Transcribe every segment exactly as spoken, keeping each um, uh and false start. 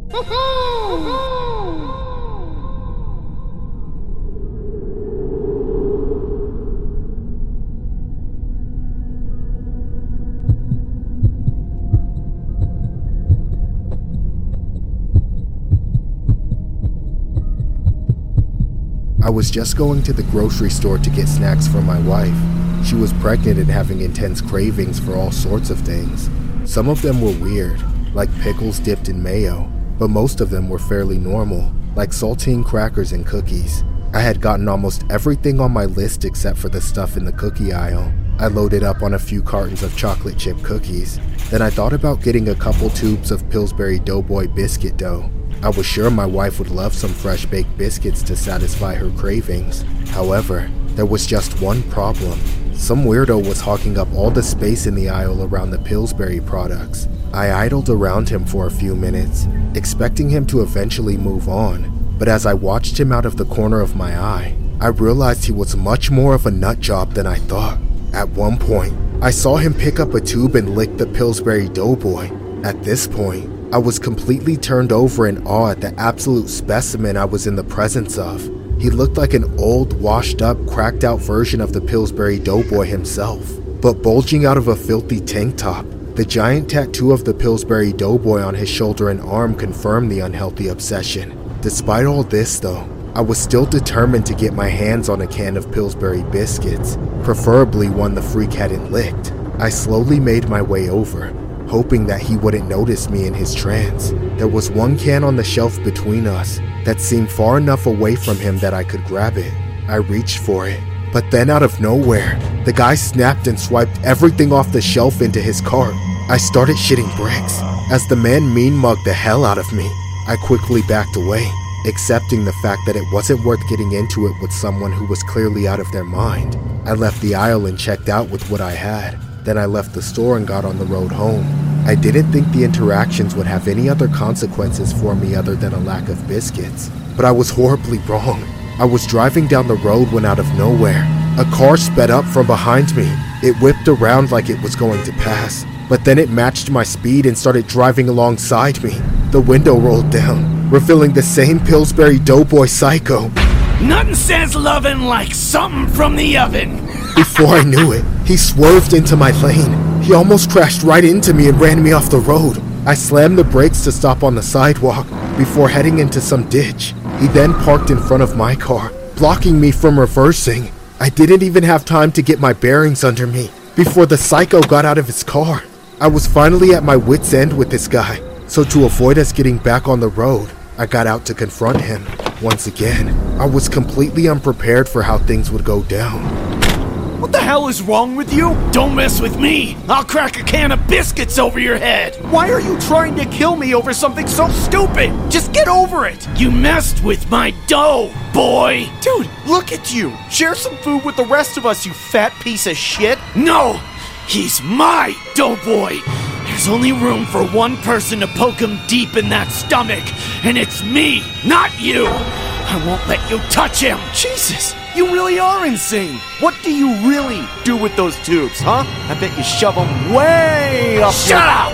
I was just going to the grocery store to get snacks for my wife. She was pregnant and having intense cravings for all sorts of things. Some of them were weird, like pickles dipped in mayo, but most of them were fairly normal, like saltine crackers and cookies. I had gotten almost everything on my list except for the stuff in the cookie aisle. I loaded up on a few cartons of chocolate chip cookies. Then I thought about getting a couple tubes of Pillsbury Doughboy biscuit dough. I was sure my wife would love some fresh baked biscuits to satisfy her cravings. However, there was just one problem. Some weirdo was hogging up all the space in the aisle around the Pillsbury products. I idled around him for a few minutes, expecting him to eventually move on, but as I watched him out of the corner of my eye, I realized he was much more of a nut job than I thought. At one point, I saw him pick up a tube and lick the Pillsbury Doughboy. At this point, I was completely turned over in awe at the absolute specimen I was in the presence of. He looked like an old, washed-up, cracked-out version of the Pillsbury Doughboy himself, but bulging out of a filthy tank top. The giant tattoo of the Pillsbury Doughboy on his shoulder and arm confirmed the unhealthy obsession. Despite all this, though, I was still determined to get my hands on a can of Pillsbury biscuits, preferably one the freak hadn't licked. I slowly made my way over, hoping that he wouldn't notice me in his trance. There was one can on the shelf between us that seemed far enough away from him that I could grab it. I reached for it, but then out of nowhere, the guy snapped and swiped everything off the shelf into his cart. I started shitting bricks. As the man mean-mugged the hell out of me, I quickly backed away, accepting the fact that it wasn't worth getting into it with someone who was clearly out of their mind. I left the aisle and checked out with what I had. Then I left the store and got on the road home. I didn't think the interactions would have any other consequences for me other than a lack of biscuits, but I was horribly wrong. I was driving down the road when out of nowhere, a car sped up from behind me. It whipped around like it was going to pass, but then it matched my speed and started driving alongside me. The window rolled down, revealing the same Pillsbury Doughboy psycho. Nothing says lovin' like something from the oven. Before I knew it, he swerved into my lane. He almost crashed right into me and ran me off the road. I slammed the brakes to stop on the sidewalk before heading into some ditch. He then parked in front of my car, blocking me from reversing. I didn't even have time to get my bearings under me before the psycho got out of his car. I was finally at my wit's end with this guy, so to avoid us getting back on the road, I got out to confront him. Once again, I was completely unprepared for how things would go down. What the hell is wrong with you? Don't mess with me. I'll crack a can of biscuits over your head. Why are you trying to kill me over something so stupid? Just get over it. You messed with my dough, boy. Dude, look at you. Share some food with the rest of us, you fat piece of shit. No, he's my doughboy. There's only room for one person to poke him deep in that stomach, and it's me, not you. I won't let you touch him. Jesus, you really are insane. What do you really do with those tubes, huh? I bet you shove them way up. Shut up!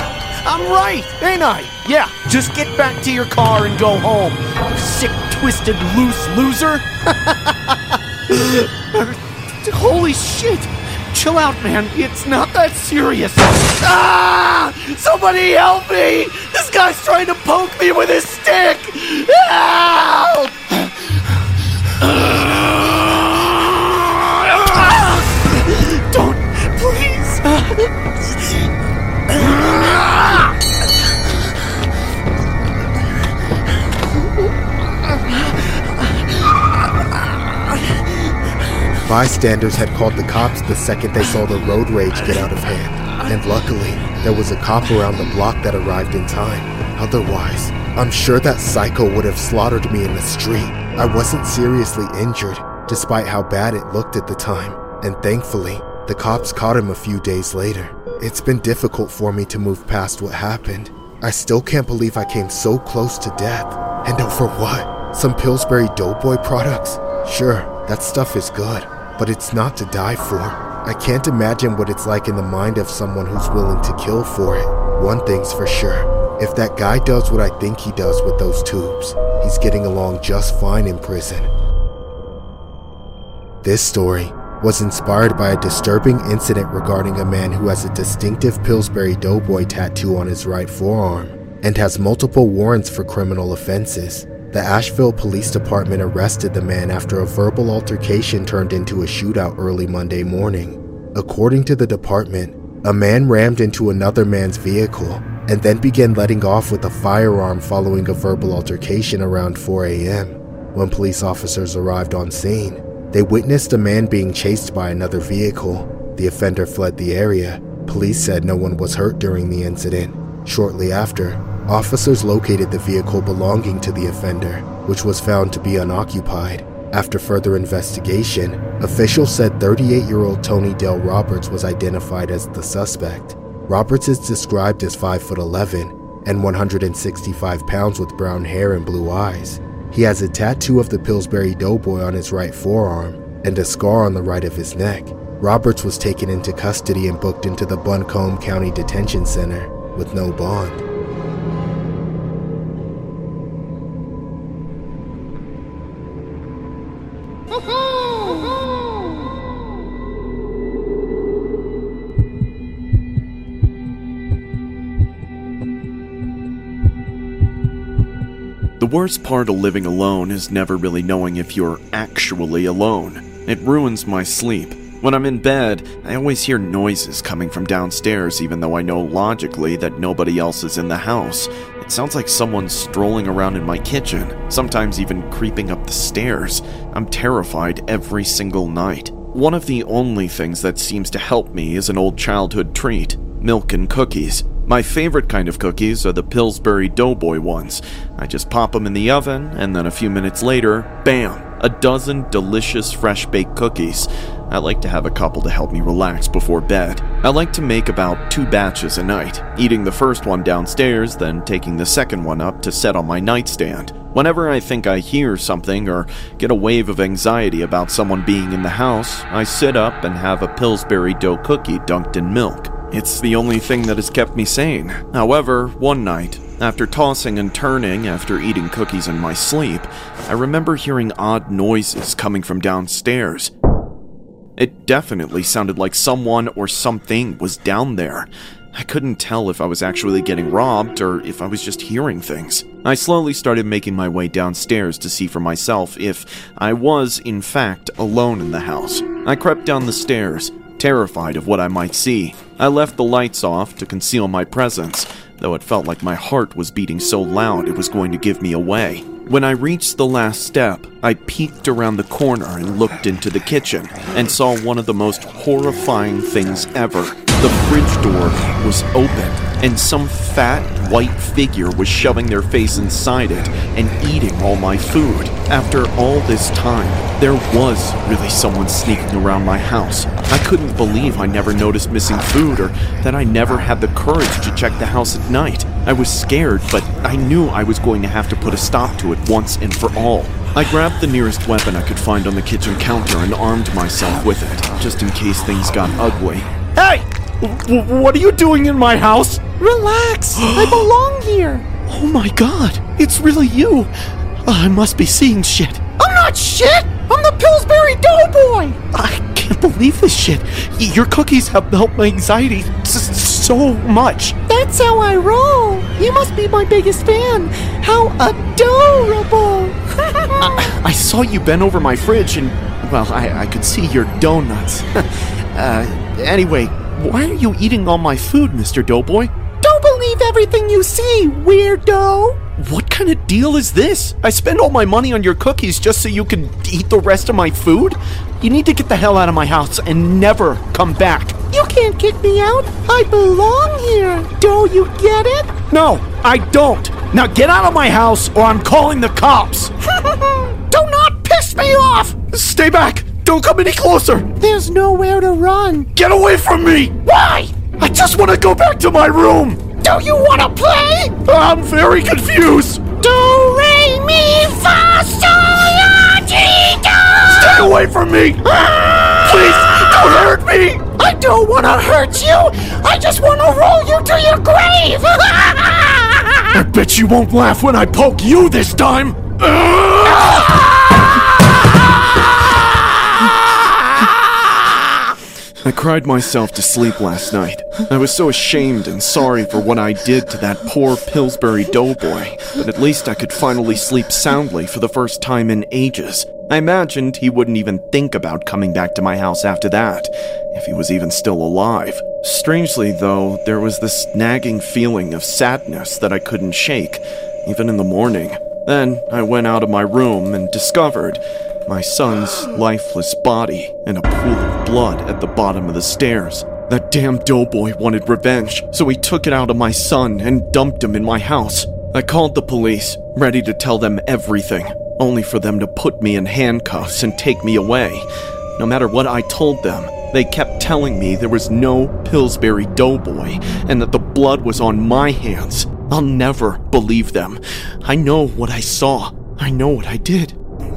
I'm right, ain't I? Yeah, just get back to your car and go home, you sick, twisted, loose loser. Holy shit! Chill out, man. It's not that serious. Ah! Somebody help me! This guy's trying to poke me with his stick! Help! Don't, please. Bystanders had called the cops the second they saw the road rage get out of hand, and luckily, there was a cop around the block that arrived in time. Otherwise, I'm sure that psycho would have slaughtered me in the street. I wasn't seriously injured, despite how bad it looked at the time, and thankfully, the cops caught him a few days later. It's been difficult for me to move past what happened. I still can't believe I came so close to death. And over what? Some Pillsbury Doughboy products? Sure, that stuff is good, but it's not to die for. I can't imagine what it's like in the mind of someone who's willing to kill for it. One thing's for sure, If that guy does what I think he does with those tubes, he's getting along just fine in prison. This story was inspired by a disturbing incident regarding a man who has a distinctive Pillsbury Doughboy tattoo on his right forearm and has multiple warrants for criminal offenses. The Asheville Police Department arrested the man after a verbal altercation turned into a shootout early Monday morning. According to the department, a man rammed into another man's vehicle and then began letting off with a firearm following a verbal altercation around four a.m. When police officers arrived on scene, they witnessed a man being chased by another vehicle. The offender fled the area. Police said no one was hurt during the incident. Shortly after, officers located the vehicle belonging to the offender, which was found to be unoccupied. After further investigation, officials said thirty-eight-year-old Tony Dale Roberts was identified as the suspect. Roberts is described as five foot eleven and one hundred sixty-five pounds with brown hair and blue eyes. He has a tattoo of the Pillsbury Doughboy on his right forearm and a scar on the right of his neck. Roberts was taken into custody and booked into the Buncombe County Detention Center with no bond. The worst part of living alone is never really knowing if you're actually alone. It ruins my sleep. When I'm in bed, I always hear noises coming from downstairs even though I know logically that nobody else is in the house. It sounds like someone's strolling around in my kitchen, sometimes even creeping up the stairs. I'm terrified every single night. One of the only things that seems to help me is an old childhood treat: milk and cookies. My favorite kind of cookies are the Pillsbury Doughboy ones. I just pop them in the oven, and then a few minutes later, bam, a dozen delicious fresh-baked cookies. I like to have a couple to help me relax before bed. I like to make about two batches a night, eating the first one downstairs, then taking the second one up to set on my nightstand. Whenever I think I hear something or get a wave of anxiety about someone being in the house, I sit up and have a Pillsbury dough cookie dunked in milk. It's the only thing that has kept me sane. However, one night, after tossing and turning after eating cookies in my sleep, I remember hearing odd noises coming from downstairs. It definitely sounded like someone or something was down there. I couldn't tell if I was actually getting robbed or if I was just hearing things. I slowly started making my way downstairs to see for myself if I was, in fact, alone in the house. I crept down the stairs, terrified of what I might see. I left the lights off to conceal my presence, though it felt like my heart was beating so loud it was going to give me away. When I reached the last step, I peeked around the corner and looked into the kitchen, and saw one of the most horrifying things ever. The fridge door was open, and some fat, white figure was shoving their face inside it and eating all my food. After all this time, there was really someone sneaking around my house. I couldn't believe I never noticed missing food or that I never had the courage to check the house at night. I was scared, but I knew I was going to have to put a stop to it once and for all. I grabbed the nearest weapon I could find on the kitchen counter and armed myself with it, just in case things got ugly. Hey! W- what are you doing in my house? Relax! I belong here! Oh my god, it's really you! I must be seeing shit. I'm not shit! I'm the Pillsbury Doughboy! I can't believe this shit. Your cookies have helped my anxiety s- so much. That's how I roll. You must be my biggest fan. How adorable! I-, I saw you bend over my fridge and, well, I, I could see your donuts. uh, anyway, why are you eating all my food, Mister Doughboy? Don't believe everything you see, weirdo! What kind of deal is this? I spend all my money on your cookies just so you can eat the rest of my food? You need to get the hell out of my house and never come back. You can't kick me out. I belong here. Do you get it? No, I don't. Now get out of my house or I'm calling the cops. Do not piss me off! Stay back. Don't come any closer. There's nowhere to run. Get away from me. Why? I just want to go back to my room. Do you want to play? I'm very confused. Do, re, mi, fa, sol, la, ti, do. Stay away from me. Please, don't hurt me. I don't want to hurt you. I just want to roll you to your grave. I bet you won't laugh when I poke you this time! I cried myself to sleep last night. I was so ashamed and sorry for what I did to that poor Pillsbury Doughboy, but at least I could finally sleep soundly for the first time in ages. I imagined he wouldn't even think about coming back to my house after that, if he was even still alive. Strangely, though, there was this nagging feeling of sadness that I couldn't shake, even in the morning. Then I went out of my room and discovered my son's lifeless body in a pool of blood at the bottom of the stairs. That damn doughboy wanted revenge, so he took it out of my son and dumped him in my house. I called the police, ready to tell them everything, only for them to put me in handcuffs and take me away. No matter what I told them, they kept telling me there was no Pillsbury Doughboy and that the blood was on my hands. I'll never believe them. I know what I saw. I know what I did.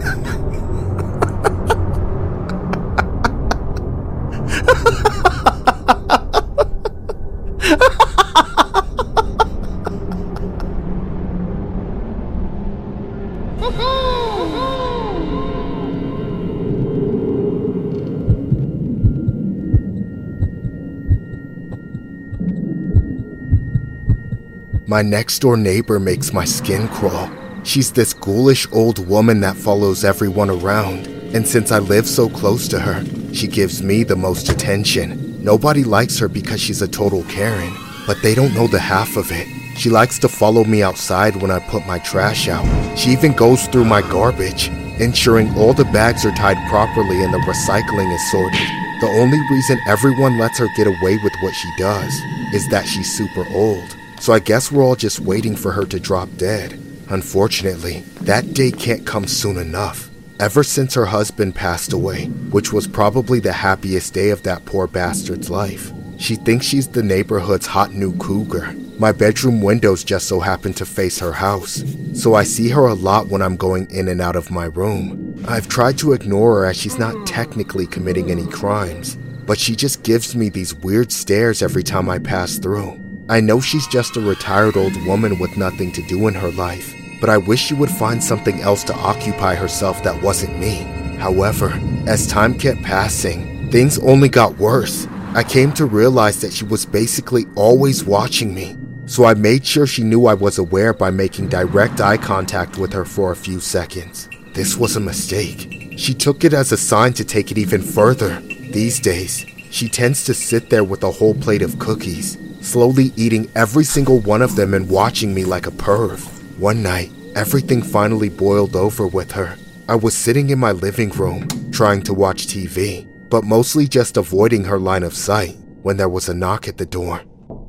My next-door neighbor makes my skin crawl. She's this ghoulish old woman that follows everyone around, and since I live so close to her, she gives me the most attention. Nobody likes her because she's a total Karen, but they don't know the half of it. She likes to follow me outside when I put my trash out. She even goes through my garbage, ensuring all the bags are tied properly and the recycling is sorted. The only reason everyone lets her get away with what she does is that she's super old. So I guess we're all just waiting for her to drop dead. Unfortunately, that day can't come soon enough. Ever since her husband passed away, which was probably the happiest day of that poor bastard's life, she thinks she's the neighborhood's hot new cougar. My bedroom windows just so happen to face her house, so I see her a lot when I'm going in and out of my room. I've tried to ignore her as she's not technically committing any crimes, but she just gives me these weird stares every time I pass through. I know she's just a retired old woman with nothing to do in her life, but I wish she would find something else to occupy herself that wasn't me. However, as time kept passing, things only got worse. I came to realize that she was basically always watching me, so I made sure she knew I was aware by making direct eye contact with her for a few seconds. This was a mistake. She took it as a sign to take it even further. These days, she tends to sit there with a whole plate of cookies, slowly eating every single one of them and watching me like a perv. One night, everything finally boiled over with her. I was sitting in my living room, trying to watch T V, but mostly just avoiding her line of sight, when there was a knock at the door.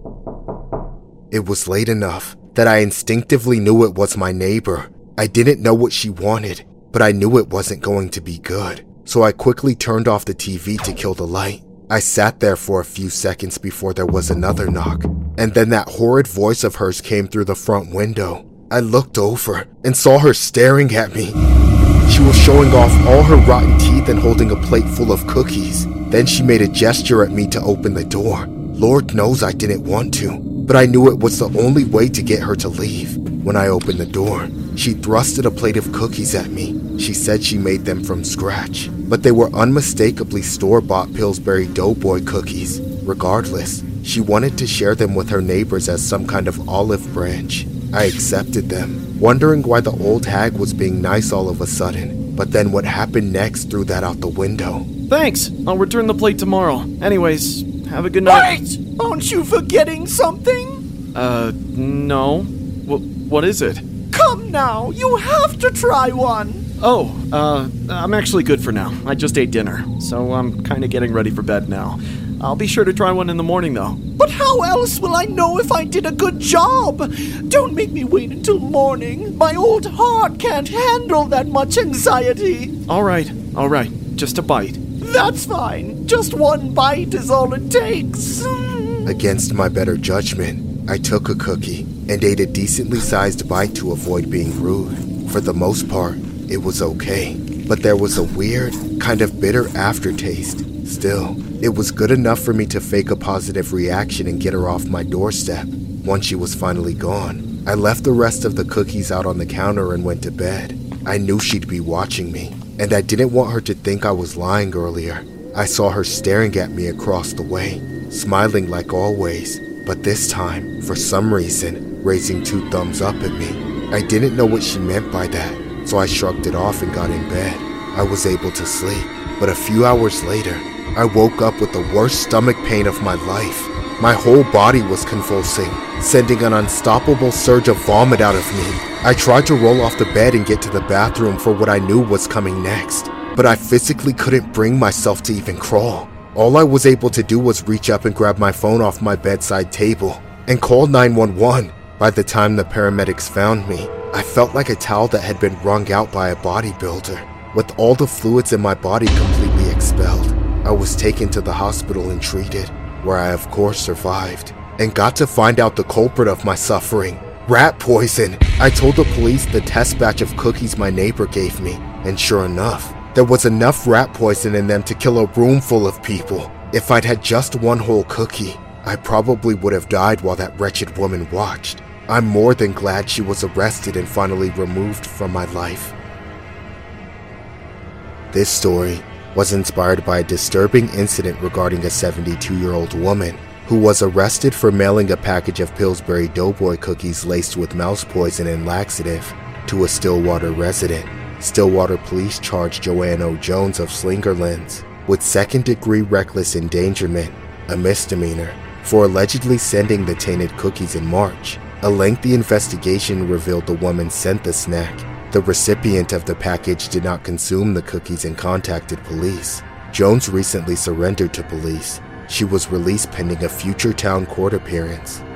It was late enough that I instinctively knew it was my neighbor. I didn't know what she wanted, but I knew it wasn't going to be good, so I quickly turned off the T V to kill the light. I sat there for a few seconds before there was another knock, and then that horrid voice of hers came through the front window. I looked over and saw her staring at me. She was showing off all her rotten teeth and holding a plate full of cookies. Then she made a gesture at me to open the door. Lord knows I didn't want to, but I knew it was the only way to get her to leave. When I opened the door, she thrusted a plate of cookies at me. She said she made them from scratch, but they were unmistakably store-bought Pillsbury Doughboy cookies. Regardless, she wanted to share them with her neighbors as some kind of olive branch. I accepted them, wondering why the old hag was being nice all of a sudden, but then what happened next threw that out the window. Thanks, I'll return the plate tomorrow. Anyways, have a good night. Wait! Aren't you forgetting something? Uh, no. W- what is it? Come now, you have to try one! Oh, uh, I'm actually good for now. I just ate dinner, so I'm kind of getting ready for bed now. I'll be sure to try one in the morning, though. But how else will I know if I did a good job? Don't make me wait until morning. My old heart can't handle that much anxiety. All right, all right. Just a bite. That's fine. Just one bite is all it takes. Against my better judgment, I took a cookie and ate a decently sized bite to avoid being rude. For the most part, it was okay, but there was a weird, kind of bitter aftertaste. Still, it was good enough for me to fake a positive reaction and get her off my doorstep. Once she was finally gone, I left the rest of the cookies out on the counter and went to bed. I knew she'd be watching me, and I didn't want her to think I was lying earlier. I saw her staring at me across the way, smiling like always, but this time, for some reason, raising two thumbs up at me. I didn't know what she meant by that, so I shrugged it off and got in bed. I was able to sleep, but a few hours later, I woke up with the worst stomach pain of my life. My whole body was convulsing, sending an unstoppable surge of vomit out of me. I tried to roll off the bed and get to the bathroom for what I knew was coming next, but I physically couldn't bring myself to even crawl. All I was able to do was reach up and grab my phone off my bedside table and call nine one one. By the time the paramedics found me, I felt like a towel that had been wrung out by a bodybuilder, with all the fluids in my body completely expelled. I was taken to the hospital and treated, where I of course survived, and got to find out the culprit of my suffering. Rat poison! I told the police the test batch of cookies my neighbor gave me, and sure enough, there was enough rat poison in them to kill a room full of people. If I'd had just one whole cookie, I probably would have died while that wretched woman watched. I'm more than glad she was arrested and finally removed from my life. This story was inspired by a disturbing incident regarding a seventy-two-year-old woman who was arrested for mailing a package of Pillsbury Doughboy cookies laced with mouse poison and laxative to a Stillwater resident. Stillwater police charged Joanne O. Jones of Slingerlands with second-degree reckless endangerment, a misdemeanor, for allegedly sending the tainted cookies in March. A lengthy investigation revealed the woman sent the snack. The recipient of the package did not consume the cookies and contacted police. Jones recently surrendered to police. She was released pending a future town court appearance.